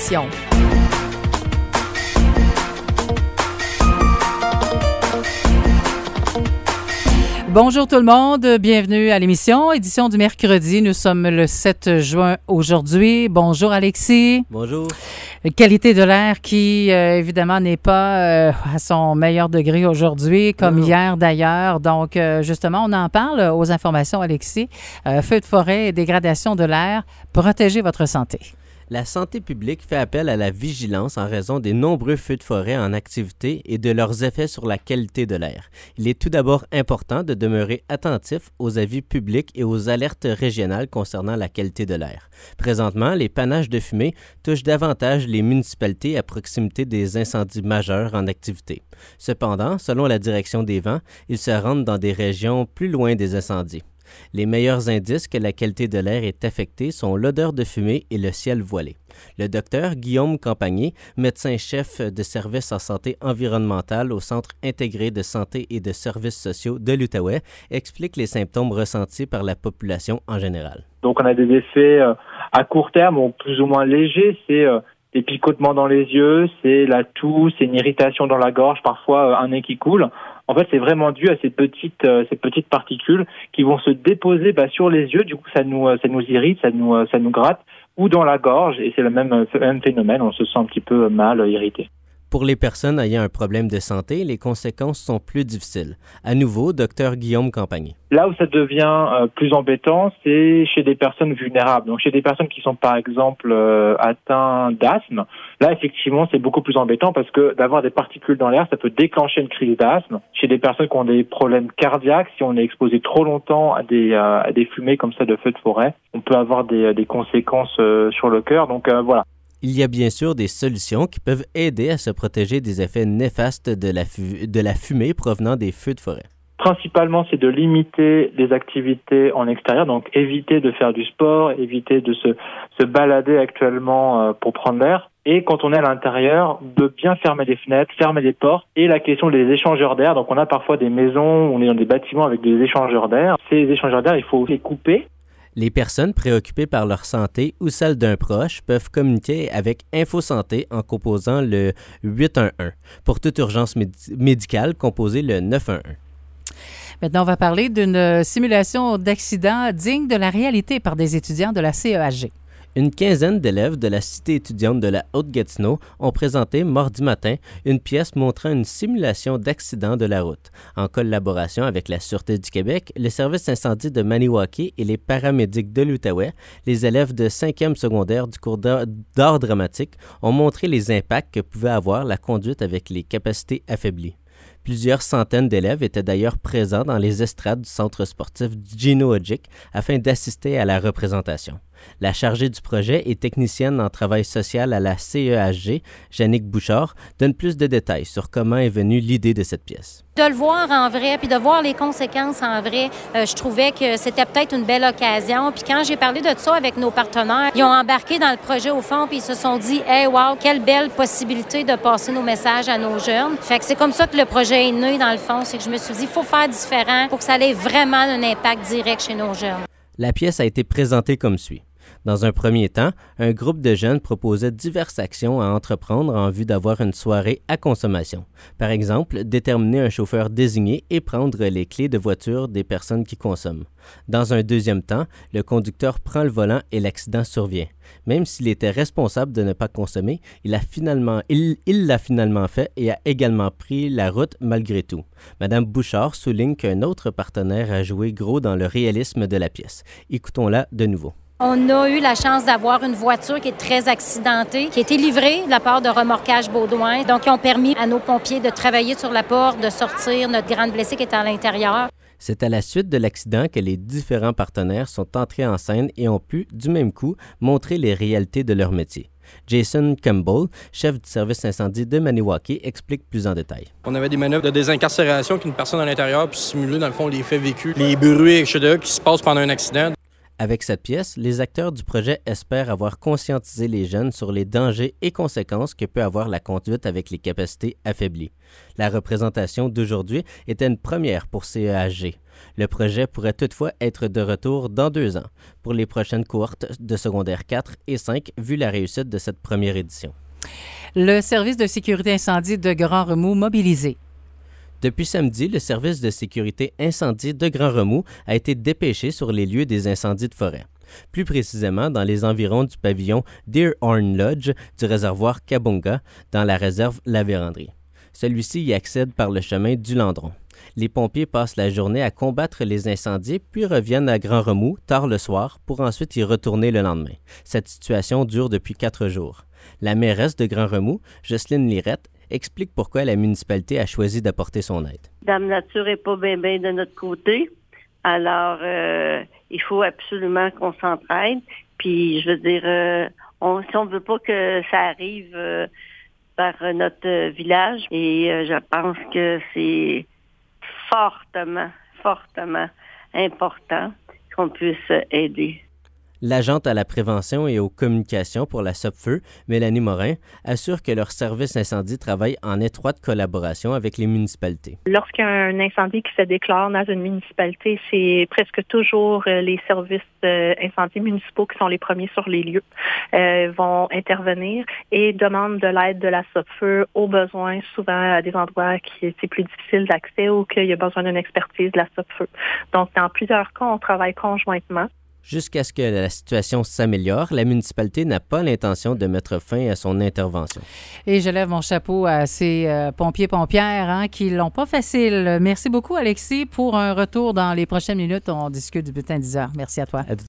l'émission. Bonjour tout le monde, bienvenue à l'émission, édition du mercredi. Nous sommes le 7 juin aujourd'hui. Bonjour Alexis. Bonjour. Qualité de l'air qui, évidemment, n'est pas à son meilleur degré aujourd'hui, comme hier d'ailleurs. Donc, justement, on en parle aux informations, Alexis. Feux de forêt et dégradation de l'air, protégez votre santé. La santé publique fait appel à la vigilance en raison des nombreux feux de forêt en activité et de leurs effets sur la qualité de l'air. Il est tout d'abord important de demeurer attentif aux avis publics et aux alertes régionales concernant la qualité de l'air. Présentement, les panaches de fumée touchent davantage les municipalités à proximité des incendies majeurs en activité. Cependant, selon la direction des vents, ils se rendent dans des régions plus loin des incendies. Les meilleurs indices que la qualité de l'air est affectée sont l'odeur de fumée et le ciel voilé. Le docteur Guillaume Campagné, médecin-chef de service en santé environnementale au Centre intégré de santé et de services sociaux de l'Outaouais, explique les symptômes ressentis par la population en général. Donc on a des effets à court terme, ou plus ou moins légers, c'est des picotements dans les yeux, c'est la toux, c'est une irritation dans la gorge, parfois un nez qui coule. En fait, c'est vraiment dû à ces petites particules qui vont se déposer sur les yeux. Du coup, ça nous irrite, ça nous gratte, ou dans la gorge, et c'est le même phénomène. On se sent un petit peu mal, irrité. Pour les personnes ayant un problème de santé, les conséquences sont plus difficiles. À nouveau, Dr Guillaume Campagné. Là où ça devient plus embêtant, c'est chez des personnes vulnérables. Donc chez des personnes qui sont par exemple atteintes d'asthme, là effectivement c'est beaucoup plus embêtant parce que d'avoir des particules dans l'air, ça peut déclencher une crise d'asthme. Chez des personnes qui ont des problèmes cardiaques, si on est exposé trop longtemps à des fumées comme ça de feux de forêt, on peut avoir des conséquences sur le cœur. Donc voilà. Il y a bien sûr des solutions qui peuvent aider à se protéger des effets néfastes de la fumée provenant des feux de forêt. Principalement, c'est de limiter les activités en extérieur, donc éviter de faire du sport, éviter de se balader actuellement pour prendre l'air. Et quand on est à l'intérieur, de bien fermer les fenêtres, fermer les portes. Et la question des échangeurs d'air, donc on a parfois des maisons, on est dans des bâtiments avec des échangeurs d'air. Ces échangeurs d'air, il faut les couper. Les personnes préoccupées par leur santé ou celle d'un proche peuvent communiquer avec InfoSanté en composant le 811. Pour toute urgence médicale, composez le 911. Maintenant, on va parler d'une simulation d'accident digne de la réalité par des étudiants de la CEHG. Une quinzaine d'élèves de la cité étudiante de la Haute-Gatineau ont présenté mardi matin une pièce montrant une simulation d'accident de la route. En collaboration avec la Sûreté du Québec, le service incendie de Maniwaki et les paramédics de l'Outaouais, les élèves de 5e secondaire du cours d'art dramatique ont montré les impacts que pouvait avoir la conduite avec les capacités affaiblies. Plusieurs centaines d'élèves étaient d'ailleurs présents dans les estrades du centre sportif Gino Odjick afin d'assister à la représentation. La chargée du projet et technicienne en travail social à la CEHG, Jannick Bouchard, donne plus de détails sur comment est venue l'idée de cette pièce. De le voir en vrai, puis de voir les conséquences en vrai, je trouvais que c'était peut-être une belle occasion. Puis quand j'ai parlé de ça avec nos partenaires, ils ont embarqué dans le projet au fond, puis ils se sont dit « Hey, wow, quelle belle possibilité de passer nos messages à nos jeunes ». Fait que c'est comme ça que le projet est né, dans le fond. C'est que je me suis dit « Il faut faire différent pour que ça ait vraiment un impact direct chez nos jeunes ». La pièce a été présentée comme suit. Dans un premier temps, un groupe de jeunes proposait diverses actions à entreprendre en vue d'avoir une soirée à consommation. Par exemple, déterminer un chauffeur désigné et prendre les clés de voiture des personnes qui consomment. Dans un deuxième temps, le conducteur prend le volant et l'accident survient. Même s'il était responsable de ne pas consommer, il l'a finalement fait et a également pris la route malgré tout. Madame Bouchard souligne qu'un autre partenaire a joué gros dans le réalisme de la pièce. Écoutons-la de nouveau. On a eu la chance d'avoir une voiture qui est très accidentée, qui a été livrée de la part de Remorquage Baudouin. Donc, ils ont permis à nos pompiers de travailler sur la porte, de sortir notre grande blessée qui est à l'intérieur. C'est à la suite de l'accident que les différents partenaires sont entrés en scène et ont pu, du même coup, montrer les réalités de leur métier. Jason Campbell, chef du service incendie de Maniwaki, explique plus en détail. On avait des manœuvres de désincarcération qu'une personne à l'intérieur peut simuler, dans le fond, les faits vécus, les bruits, etc., qui se passent pendant un accident. Avec cette pièce, les acteurs du projet espèrent avoir conscientisé les jeunes sur les dangers et conséquences que peut avoir la conduite avec les capacités affaiblies. La représentation d'aujourd'hui était une première pour CEHG. Le projet pourrait toutefois être de retour dans 2 ans pour les prochaines cohortes de secondaire 4 et 5 vu la réussite de cette première édition. Le service de sécurité incendie de Grand Remous mobilisé. Depuis samedi, le service de sécurité incendie de Grand Remous a été dépêché sur les lieux des incendies de forêt. Plus précisément dans les environs du pavillon Deerhorn Lodge du réservoir Kabunga dans la réserve La Vérandrie. Celui-ci y accède par le chemin du Landron. Les pompiers passent la journée à combattre les incendies puis reviennent à Grand Remous tard le soir pour ensuite y retourner le lendemain. Cette situation dure depuis 4 jours. La mairesse de Grand Remous, Jocelyne Lirette, explique pourquoi la municipalité a choisi d'apporter son aide. Dame Nature n'est pas bien de notre côté. Alors, il faut absolument qu'on s'entraide. Puis, je veux dire, si on ne veut pas que ça arrive par notre village, et je pense que c'est fortement important qu'on puisse aider. L'agente à la prévention et aux communications pour la SOPFEU, Mélanie Morin, assure que leur service incendie travaille en étroite collaboration avec les municipalités. Lorsqu'il y a un incendie qui se déclare dans une municipalité, c'est presque toujours les services incendies municipaux qui sont les premiers sur les lieux, vont intervenir et demandent de l'aide de la SOPFEU aux besoins, souvent à des endroits qui c'est plus difficile d'accès ou qu'il y a besoin d'une expertise de la SOPFEU. Donc, dans plusieurs cas, on travaille conjointement. Jusqu'à ce que la situation s'améliore, la municipalité n'a pas l'intention de mettre fin à son intervention. Et je lève mon chapeau à ces pompiers-pompières qui l'ont pas facile. Merci beaucoup, Alexis. Pour un retour dans les prochaines minutes, on discute du bulletin 10 heures. Merci à toi.